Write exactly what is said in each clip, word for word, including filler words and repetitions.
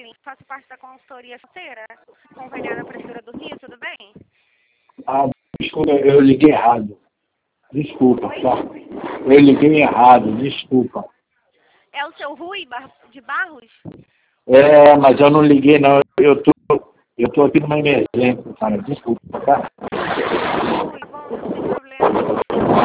Kathleen, faço parte da consultoria financeira, conveniada à Prefeitura do Rio, tudo bem? Ah, desculpa, eu liguei errado. Desculpa, tá? Eu liguei errado, desculpa. É o seu Rui Bar de Barros? É, mas eu não liguei não. Eu tô, eu tô aqui numa emergência, cara. Desculpa, tá? Rui, bom, não tem problema.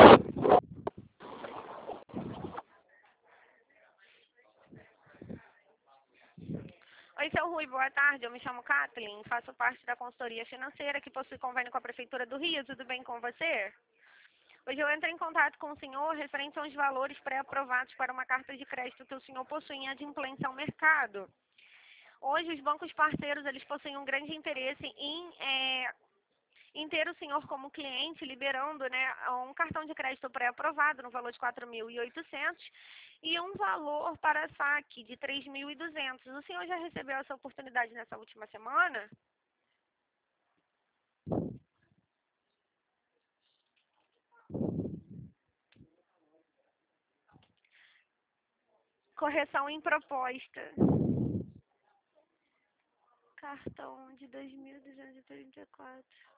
Oi, seu Rui, boa tarde. Eu me chamo Kathleen, faço parte da consultoria financeira que possui convênio com a Prefeitura do Rio. Tudo bem com você? Hoje eu entrei em contato com o senhor referente aos valores pré-aprovados para uma carta de crédito que o senhor possui em adimplência ao mercado. Hoje os bancos parceiros eles possuem um grande interesse em, é, em ter o senhor como cliente, liberando, né, um cartão de crédito pré-aprovado no valor de quatro mil e oitocentos e um valor para saque de três mil e duzentos. O senhor já recebeu essa oportunidade nessa última semana? Correção em proposta. Cartão de dois mil duzentos e trinta e quatro.